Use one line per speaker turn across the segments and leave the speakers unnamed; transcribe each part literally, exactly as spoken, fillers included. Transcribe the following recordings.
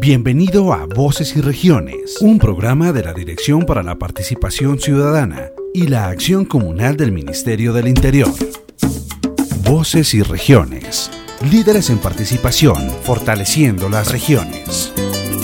Bienvenido a Voces y Regiones, un programa de la Dirección para la Participación Ciudadana y la Acción Comunal del Ministerio del Interior. Voces y Regiones, líderes en participación, fortaleciendo las regiones.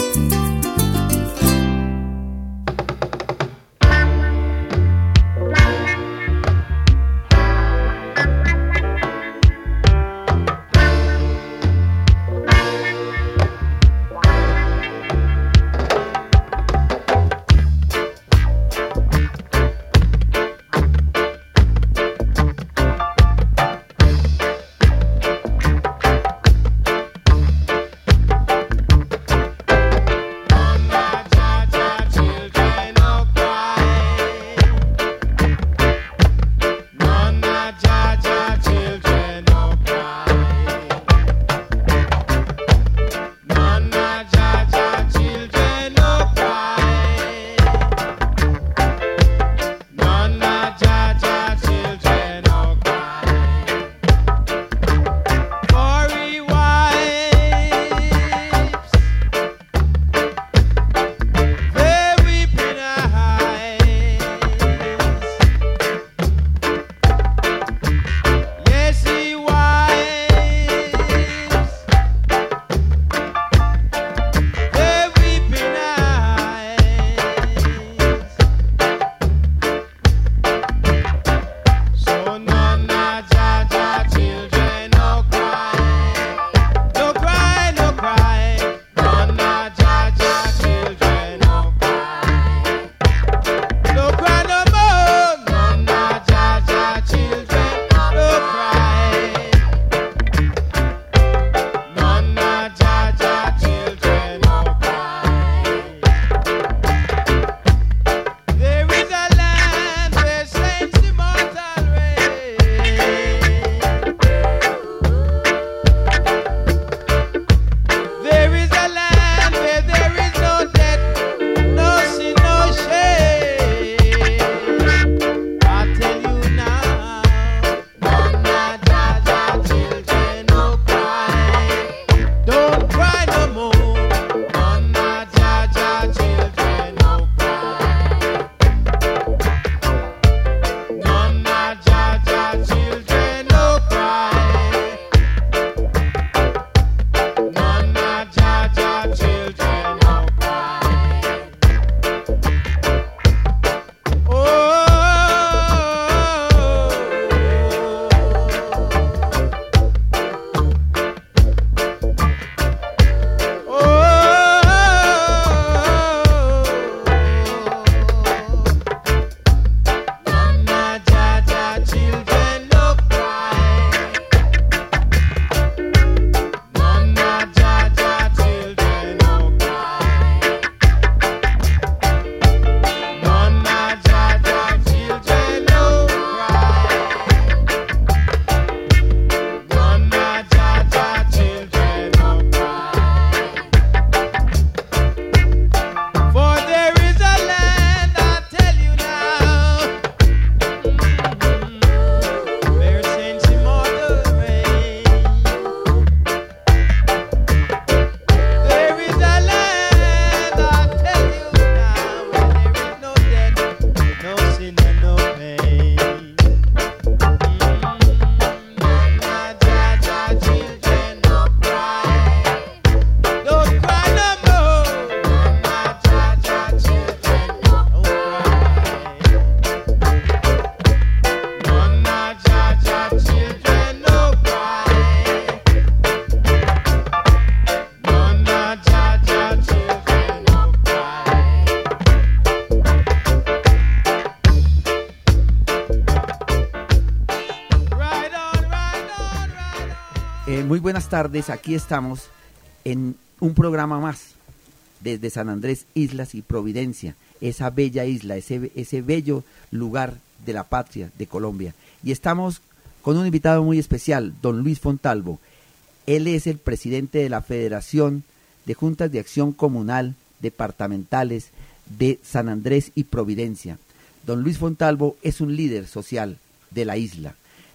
Buenas tardes, aquí estamos en un programa más desde San Andrés, Islas y Providencia, esa bella isla, ese, ese bello lugar de la patria de Colombia. Y estamos con un invitado muy especial, don Luis Fontalvo. Él es el presidente de la Federación de Juntas de Acción Comunal Departamentales de San Andrés y Providencia. Don Luis Fontalvo es un líder social de la isla.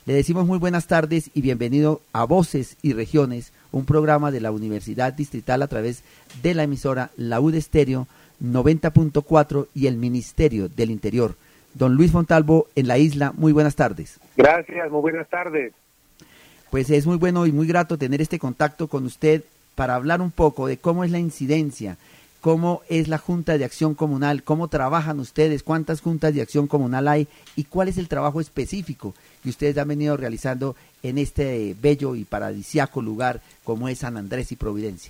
Le decimos muy buenas tardes y bienvenido a Voces y Regiones, un programa de la Universidad Distrital a través de la emisora La U D Estéreo noventa punto cuatro y el Ministerio del Interior. Don Luis Fontalvo en la isla, muy buenas tardes.
Gracias, muy buenas tardes.
Pues es muy bueno y muy grato tener este contacto con usted para hablar un poco de cómo es la incidencia, cómo es la Junta de Acción Comunal, cómo trabajan ustedes, cuántas juntas de acción comunal hay y cuál es el trabajo específico que ustedes han venido realizando en este bello y paradisíaco lugar como es San Andrés y Providencia.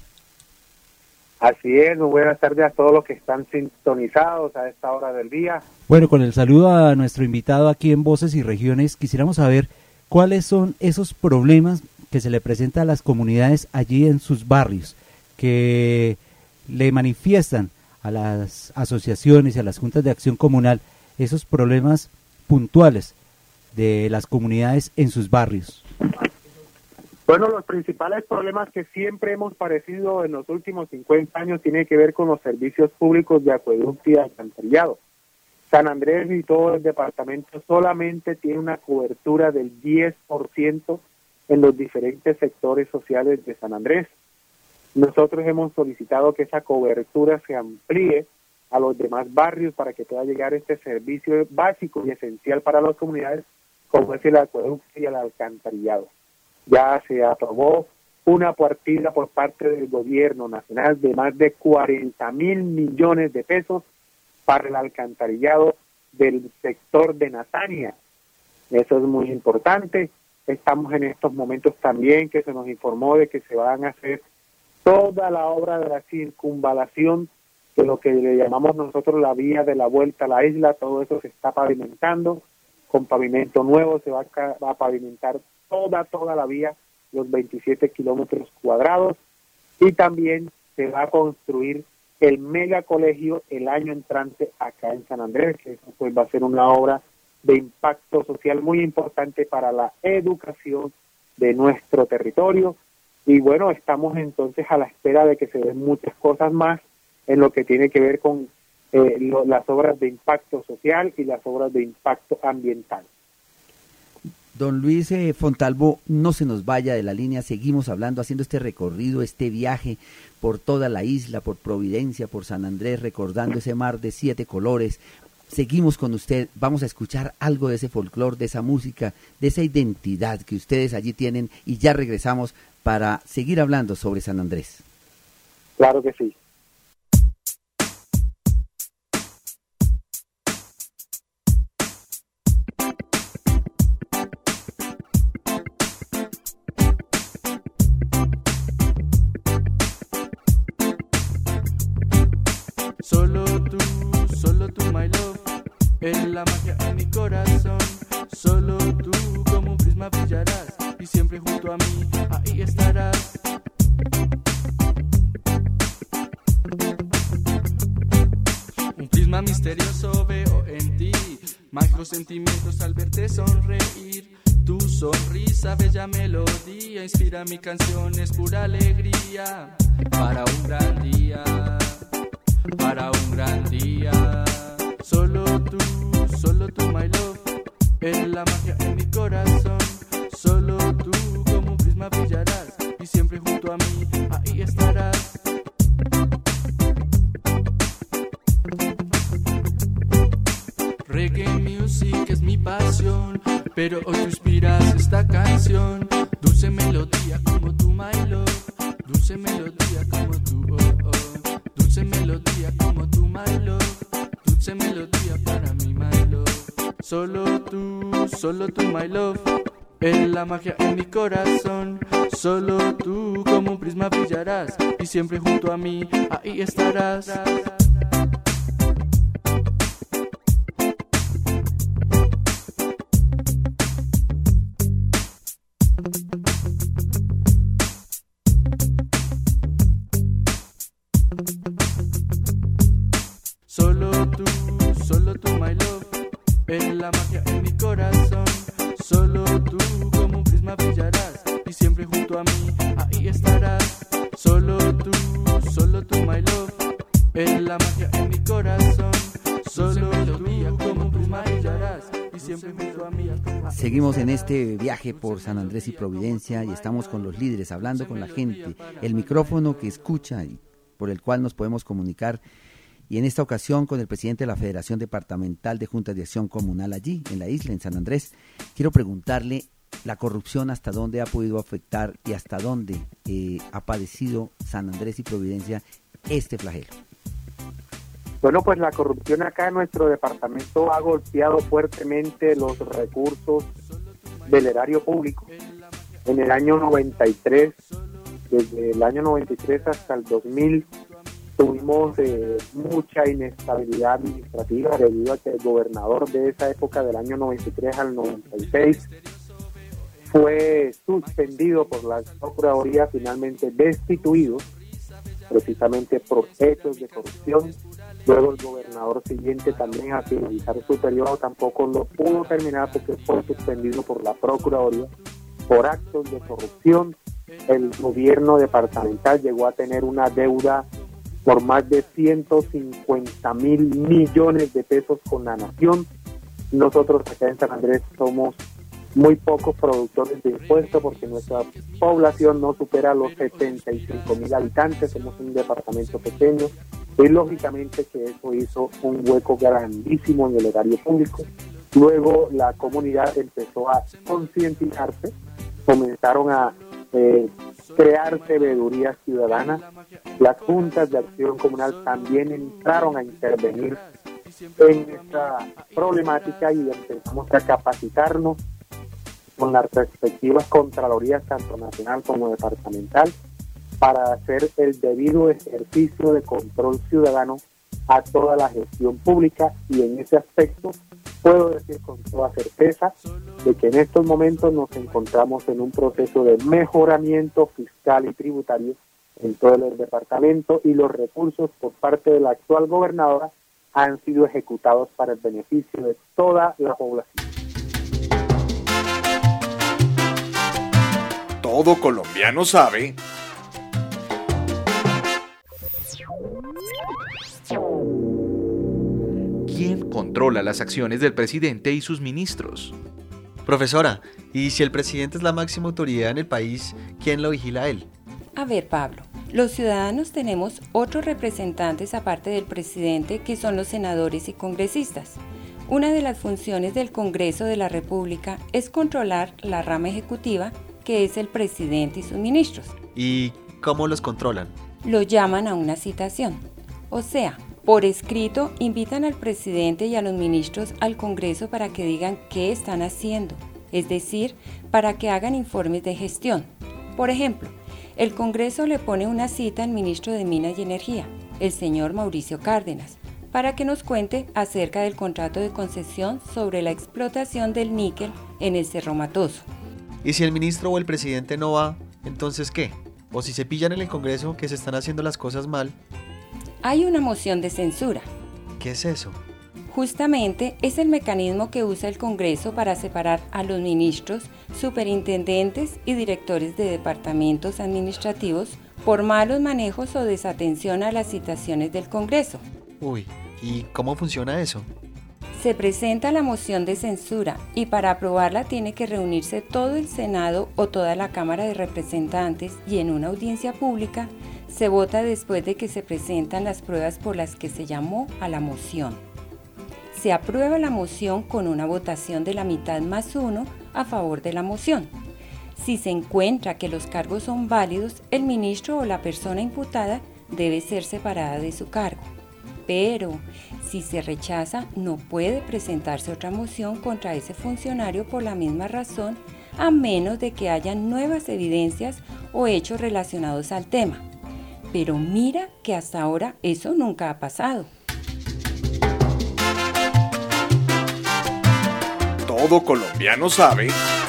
Así es, muy buenas tardes a todos los que están sintonizados a esta hora del día.
Bueno, con el saludo a nuestro invitado aquí en Voces y Regiones, quisiéramos saber cuáles son esos problemas que se le presentan a las comunidades allí en sus barrios, que le manifiestan a las asociaciones y a las juntas de acción comunal esos problemas puntuales de las comunidades en sus barrios.
Bueno, los principales problemas que siempre hemos padecido en los últimos cincuenta años tienen que ver con los servicios públicos de acueducto y alcantarillado. San Andrés y todo el departamento solamente tiene una cobertura del diez por ciento en los diferentes sectores sociales de San Andrés. Nosotros hemos solicitado que esa cobertura se amplíe a los demás barrios para que pueda llegar este servicio básico y esencial para las comunidades, como es el acueducto y el alcantarillado. Ya se aprobó una partida por parte del gobierno nacional de más de cuarenta mil millones de pesos para el alcantarillado del sector de Natania. Eso es muy importante. Estamos en estos momentos también que se nos informó de que se van a hacer toda la obra de la circunvalación, de lo que le llamamos nosotros la vía de la vuelta a la isla. Todo eso se está pavimentando, con pavimento nuevo se va a, va a pavimentar toda, toda la vía, los veintisiete kilómetros cuadrados, y también se va a construir el mega colegio el año entrante acá en San Andrés, que eso pues va a ser una obra de impacto social muy importante para la educación de nuestro territorio. Y bueno, estamos entonces a la espera de que se den muchas cosas más en lo que tiene que ver con eh, lo, las obras de impacto social y las obras de impacto ambiental.
Don Luis eh, Fontalvo, no se nos vaya de la línea, seguimos hablando, haciendo este recorrido, este viaje por toda la isla, por Providencia, por San Andrés, recordando ese mar de siete colores. Seguimos con usted, vamos a escuchar algo de ese folclore, de esa música, de esa identidad que ustedes allí tienen, y ya regresamos para seguir hablando sobre San Andrés.
Claro que sí.
Solo tú, solo tú, my love, eres la magia en mi corazón. Solo tú, como un prisma brillarás, y siempre junto a mí, ahí estarás. Un prisma misterioso veo en ti, mágicos sentimientos al verte sonreír. Tu sonrisa, bella melodía, inspira mi canción, es pura alegría. Para un gran día, para un gran día. Solo tú, solo tú, my love, eres la magia en mi corazón. Solo tú, como un prisma brillarás, y siempre junto a mí, ahí estarás. Reggae music es mi pasión, pero hoy tú inspiras esta canción. Dulce melodía como tú, my love, dulce melodía como tú, oh, oh. Dulce melodía como tú, my love, dulce melodía para mí, my love. Solo tú, solo tú, my love, eres la magia en mi corazón. Solo tú, como un prisma brillarás, y siempre junto a mí, ahí estarás. Solo tú, solo tú, my love, eres la magia en mi corazón. Solo tú, como un prisma brillarás, y siempre junto a mí, ahí estarás. Solo tú, solo tú, my love, eres la magia en mi corazón. Solo tú, como un prisma brillarás, y siempre junto a mí.
Seguimos en este viaje por San Andrés y Providencia y estamos con los líderes, hablando con la gente, el micrófono que escucha y por el cual nos podemos comunicar. Y en esta ocasión con el presidente de la Federación Departamental de Juntas de Acción Comunal allí, en la isla, en San Andrés. Quiero preguntarle la corrupción hasta dónde ha podido afectar y hasta dónde eh, ha padecido San Andrés y Providencia este flagelo.
Bueno, pues la corrupción acá en nuestro departamento ha golpeado fuertemente los recursos del erario público. En el año noventa y tres, desde el año noventa y tres hasta el dos mil, tuvimos eh, mucha inestabilidad administrativa debido a que el gobernador de esa época, del año noventa y tres al noventa y seis, fue suspendido por la Procuraduría, finalmente destituido, precisamente por hechos de corrupción. Luego el gobernador siguiente también, a finalizar su periodo, tampoco lo pudo terminar porque fue suspendido por la Procuraduría por actos de corrupción. El gobierno departamental llegó a tener una deuda por más de ciento cincuenta mil millones de pesos con la nación. Nosotros acá en San Andrés somos muy pocos productores de impuestos porque nuestra población no supera los setenta y cinco mil habitantes, somos un departamento pequeño y lógicamente que eso hizo un hueco grandísimo en el erario público. Luego la comunidad empezó a concientizarse, comenzaron a eh, crearse veedurías ciudadanas, las juntas de acción comunal también entraron a intervenir en esta problemática y empezamos a capacitarnos con las respectivas contralorías, tanto nacional como departamental, para hacer el debido ejercicio de control ciudadano a toda la gestión pública. Y en ese aspecto puedo decir con toda certeza de que en estos momentos nos encontramos en un proceso de mejoramiento fiscal y tributario en todo el departamento, y los recursos por parte de la actual gobernadora han sido ejecutados para el beneficio de toda la población.
Todo colombiano sabe. ¿Quién controla las acciones del presidente y sus ministros?
Profesora, ¿y si el presidente es la máxima autoridad en el país, quién lo vigila a él?
A ver, Pablo, los ciudadanos tenemos otros representantes aparte del presidente, que son los senadores y congresistas. Una de las funciones del Congreso de la República es controlar la rama ejecutiva, que es el presidente y sus ministros.
¿Y cómo los controlan?
Lo llaman a una citación. O sea, por escrito invitan al presidente y a los ministros al Congreso para que digan qué están haciendo, es decir, para que hagan informes de gestión. Por ejemplo, el Congreso le pone una cita al ministro de Minas y Energía, el señor Mauricio Cárdenas, para que nos cuente acerca del contrato de concesión sobre la explotación del níquel en el Cerro Matoso.
¿Y si el ministro o el presidente no va, entonces qué? O si se pillan en el Congreso que se están haciendo las cosas mal.
Hay una moción de censura.
¿Qué es eso?
Justamente es el mecanismo que usa el Congreso para separar a los ministros, superintendentes y directores de departamentos administrativos por malos manejos o desatención a las citaciones del Congreso.
Uy, ¿y cómo funciona eso?
Se presenta la moción de censura y para aprobarla tiene que reunirse todo el Senado o toda la Cámara de Representantes, y en una audiencia pública se vota después de que se presentan las pruebas por las que se llamó a la moción. Se aprueba la moción con una votación de la mitad más uno a favor de la moción. Si se encuentra que los cargos son válidos, el ministro o la persona imputada debe ser separada de su cargo. Pero si se rechaza, no puede presentarse otra moción contra ese funcionario por la misma razón, a menos de que haya nuevas evidencias o hechos relacionados al tema. Pero mira que hasta ahora eso nunca ha pasado.
Todo colombiano sabe.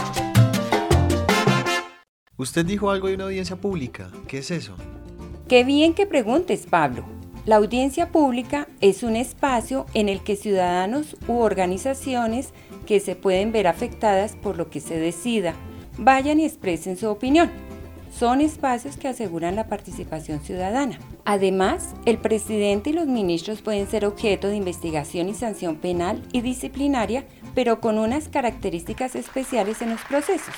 Usted dijo algo de una audiencia pública. ¿Qué es eso?
Qué bien que preguntes, Pablo. La audiencia pública es un espacio en el que ciudadanos u organizaciones que se pueden ver afectadas por lo que se decida, vayan y expresen su opinión. Son espacios que aseguran la participación ciudadana. Además, el presidente y los ministros pueden ser objeto de investigación y sanción penal y disciplinaria pero con unas características especiales en los procesos.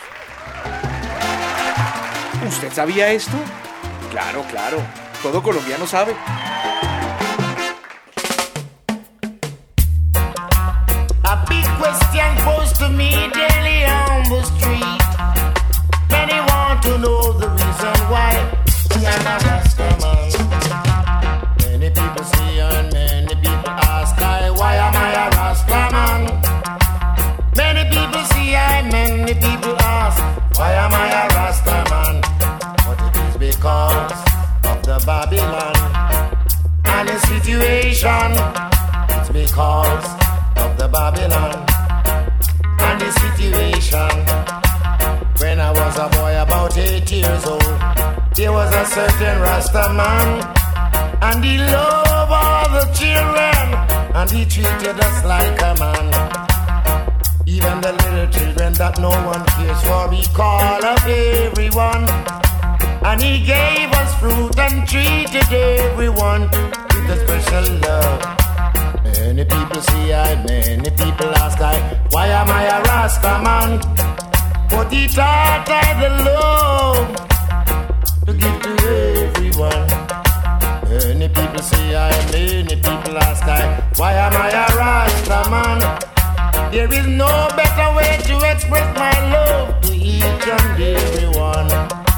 ¿Usted sabía esto? Claro, claro. Todo colombiano sabe.
A big question posed to me daily on the street. Many want to know the reason why I'm a Rastaman. Many people see and many people ask I, why am I a Rastaman? Many people see I, many people ask, why am I a Rastaman? But it is because of the Babylon and the situation. It's because of the Babylon and the situation. When I was a boy about eight years old, there was a certain Rasta man, and he loved all the children, and he treated us like a man. Even the little children that no one cares for, he called up everyone, and he gave us fruit and treated everyone with a special love. Many people see I, many people ask I, why am I a Rasta man? But he taught I the love to give to everyone. Many people see I, many people ask I, why am I a Rasta man? There is no better way to express my love to each and everyone.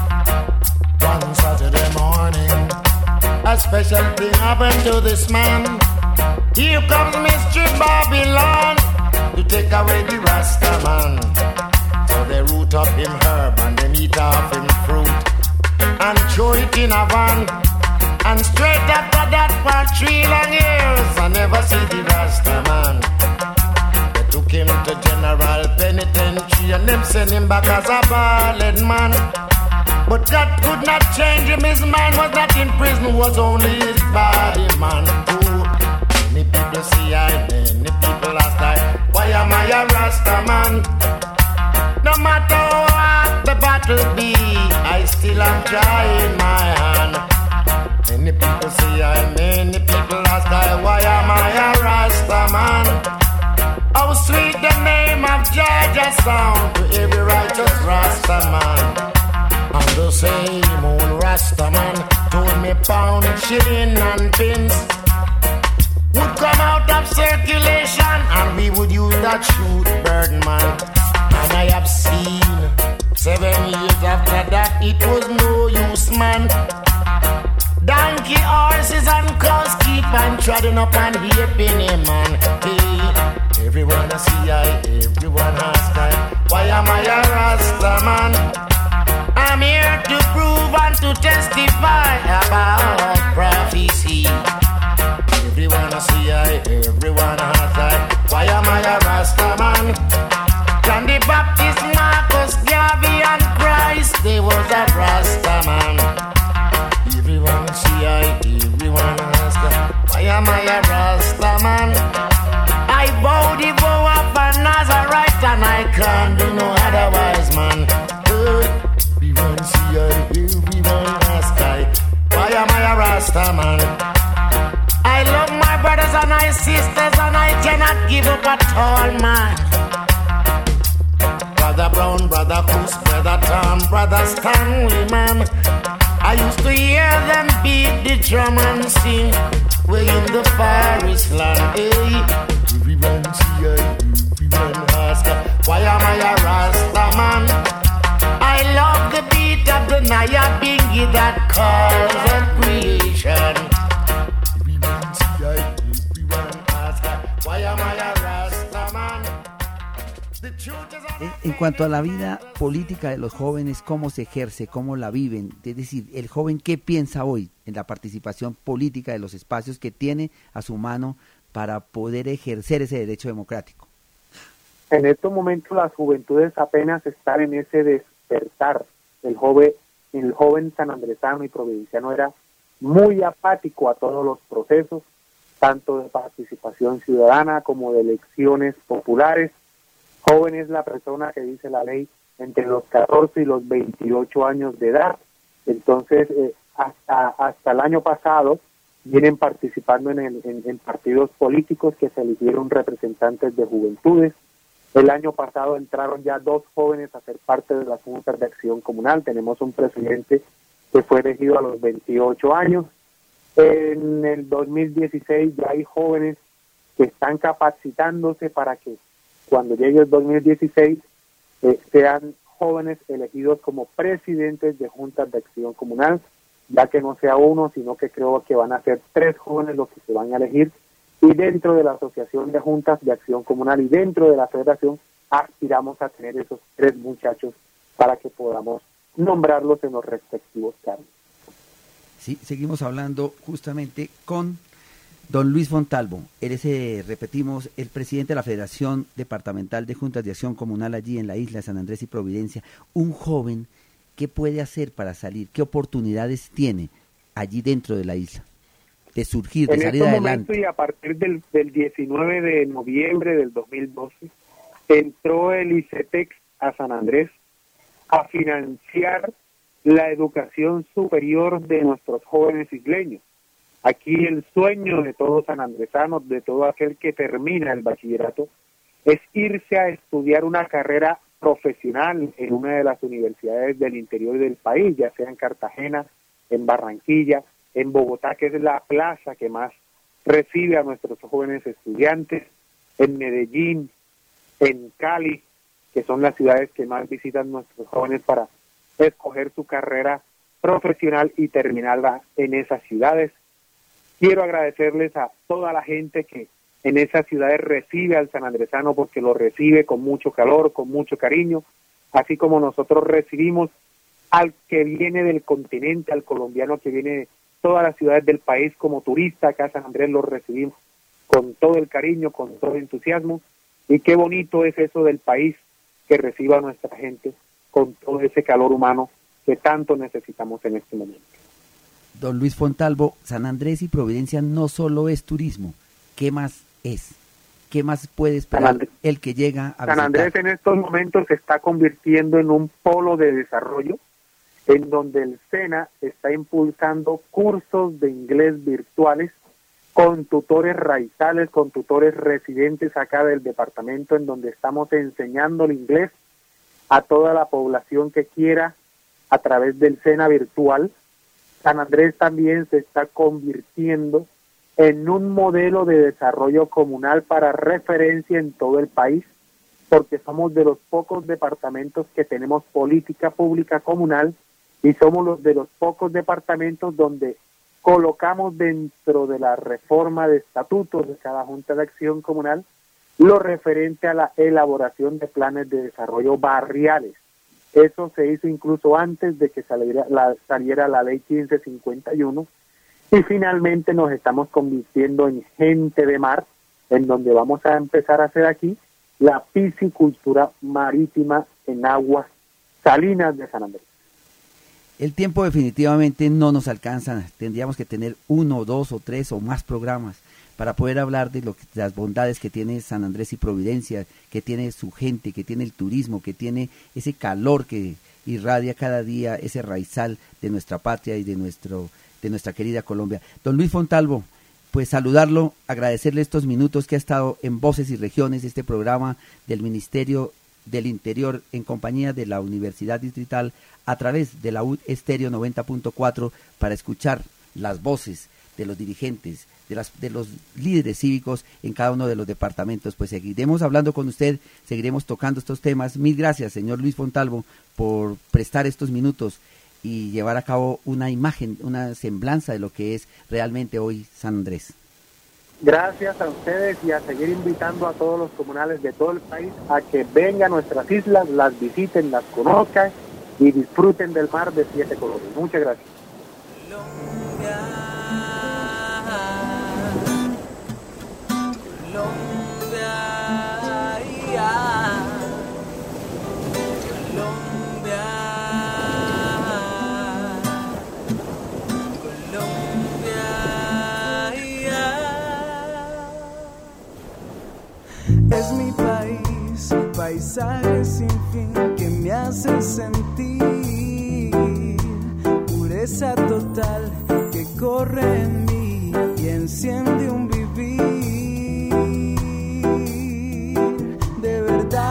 One Saturday morning, a special thing happened to this man. Here comes Mystery Babylon to take away the Rasta man. So they root up him herb and they eat off him fruit and throw it in a van. And straight after that for three long years I never see the Rasta man. They took him to General Penitentiary and them sent him back as a bald man. But that could not change him, his mind was not in prison, was only his body, man. Ooh. Many people see I, many people ask I, why am I a Rasta man? No matter what the battle be, I still am trying my hand. Many people see I, many people ask I, why am I a Rasta man? How sweet the name of Georgia sound to every righteous Rasta man. And the same old Rasta man told me pound, shilling and pins would come out of circulation and we would use that shoot bird man. And I have seen seven years after that it was no use, man. Donkey, horses and cows keep on treading up and heaping him, man. Hey, everyone I see I, everyone ask I, why am I a Rasta man? I'm here to prove and to testify about prophecy. Everyone I see I, everyone has I, why am I a Rasta man? John the Baptist, Marcus, Garvey and Christ, they was a Rasta man. Everyone see I, everyone has I, why am I a Rasta man? I bow the vow of a Nazarite and I can't do no otherwise, man. Everyone see I, everyone ask I, why am I a Rasta man? I love my brothers and my sisters and I cannot give up at all, man. Brother Brown, Brother Coos, Brother Tom, Brother Stanley, man. I used to hear them beat the drum and sing way in the forest land, hey. Everyone see I, everyone ask I, why am I a Rasta man? I love the beat of the Naya Bingy that calls of creation. Everyone see I, everyone ask I, why am I a Rasta man? The truth is
En, en cuanto a la vida política de los jóvenes, ¿cómo se ejerce? ¿Cómo la viven? Es decir, el joven, ¿qué piensa hoy en la participación política de los espacios que tiene a su mano para poder ejercer ese derecho democrático?
En estos momentos las juventudes apenas están en ese despertar. El joven, el joven sanandresano y provinciano era muy apático a todos los procesos, tanto de participación ciudadana como de elecciones populares. Joven es la persona que dice la ley entre los catorce y los veintiocho años de edad. Entonces, eh, hasta hasta el año pasado vienen participando en, el, en, en partidos políticos que se eligieron representantes de juventudes. El año pasado entraron ya dos jóvenes a ser parte de las juntas de acción comunal. Tenemos un presidente que fue elegido a los veintiocho años. En el dos mil dieciséis ya hay jóvenes que están capacitándose para que cuando llegue el dos mil dieciséis eh, sean jóvenes elegidos como presidentes de juntas de acción comunal, ya que no sea uno, sino que creo que van a ser tres jóvenes los que se van a elegir. Y dentro de la Asociación de Juntas de Acción Comunal y dentro de la Federación aspiramos a tener esos tres muchachos para que podamos nombrarlos en los respectivos cargos.
Sí, seguimos hablando justamente con don Luis Fontalvo. Él es, eh, repetimos, el presidente de la Federación Departamental de Juntas de Acción Comunal allí en la isla de San Andrés y Providencia. Un joven, ¿qué puede hacer para salir? ¿Qué oportunidades tiene allí dentro de la isla de surgir, de
en
salir
este
adelante?
Momento y a partir del, del diecinueve de noviembre del dos mil doce, entró el ICETEX a San Andrés a financiar la educación superior de nuestros jóvenes isleños. Aquí el sueño de todo sanandresano, de todo aquel que termina el bachillerato, es irse a estudiar una carrera profesional en una de las universidades del interior del país, ya sea en Cartagena, en Barranquilla, en Bogotá, que es la plaza que más recibe a nuestros jóvenes estudiantes, en Medellín, en Cali, que son las ciudades que más visitan nuestros jóvenes para escoger su carrera profesional y terminarla en esas ciudades. Quiero agradecerles a toda la gente que en esas ciudades recibe al sanandresano, porque lo recibe con mucho calor, con mucho cariño, así como nosotros recibimos al que viene del continente, al colombiano que viene de todas las ciudades del país como turista. Acá a San Andrés lo recibimos con todo el cariño, con todo el entusiasmo, y qué bonito es eso del país, que reciba a nuestra gente con todo ese calor humano que tanto necesitamos en este momento.
Don Luis Fontalvo, San Andrés y Providencia no solo es turismo, ¿qué más es? ¿Qué más puede esperar el que llega a visitar?
San Andrés en estos momentos se está convirtiendo en un polo de desarrollo, en donde el SENA está impulsando cursos de inglés virtuales con tutores raizales, con tutores residentes acá del departamento, en donde estamos enseñando el inglés a toda la población que quiera a través del SENA virtual. San Andrés también se está convirtiendo en un modelo de desarrollo comunal para referencia en todo el país, porque somos de los pocos departamentos que tenemos política pública comunal y somos los de los pocos departamentos donde colocamos dentro de la reforma de estatutos de cada Junta de Acción Comunal lo referente a la elaboración de planes de desarrollo barriales. Eso se hizo incluso antes de que saliera la, saliera la ley quince cincuenta y uno, y finalmente nos estamos convirtiendo en gente de mar, en donde vamos a empezar a hacer aquí la piscicultura marítima en aguas salinas de San Andrés.
El tiempo definitivamente no nos alcanza, tendríamos que tener uno, dos o tres o más programas para poder hablar de, lo que, de las bondades que tiene San Andrés y Providencia, que tiene su gente, que tiene el turismo, que tiene ese calor que irradia cada día, ese raizal de nuestra patria y de, nuestro, de nuestra querida Colombia. Don Luis Fontalvo, pues saludarlo, agradecerle estos minutos que ha estado en Voces y Regiones, este programa del Ministerio del Interior en compañía de la Universidad Distrital a través de la U Estéreo noventa punto cuatro para escuchar las voces de los dirigentes, de, las, de los líderes cívicos en cada uno de los departamentos. Pues seguiremos hablando con usted, seguiremos tocando estos temas. Mil gracias, señor Luis Fontalvo, por prestar estos minutos y llevar a cabo una imagen, una semblanza de lo que es realmente hoy San Andrés.
Gracias a ustedes y a seguir invitando a todos los comunales de todo el país a que vengan a nuestras islas, las visiten, las conozcan y disfruten del mar de siete colores. Muchas gracias.
Es mi país, paisajes sin fin que me hacen sentir pureza total que corre en mí y enciende un vivir de verdad.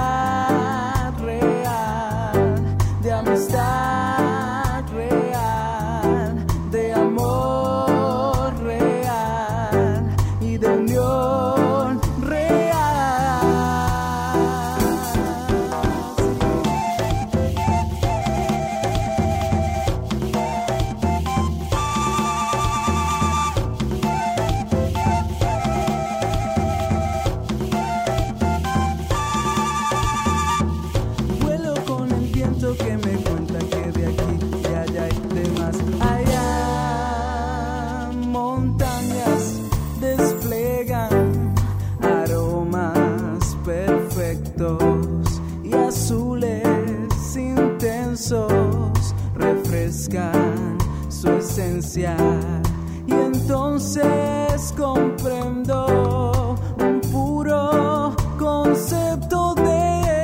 montañas desplegan aromas perfectos y azules intensos refrescan su esencia, y entonces comprendo un puro concepto de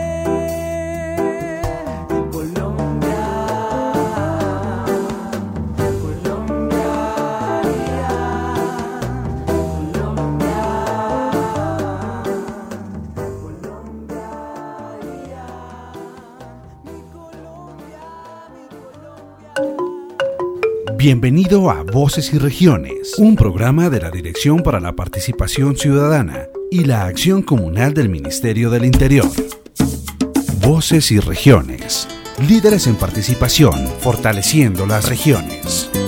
Bienvenido a Voces y Regiones, un programa de la Dirección para la Participación Ciudadana y la Acción Comunal del Ministerio del Interior. Voces y Regiones, líderes en participación, fortaleciendo las regiones.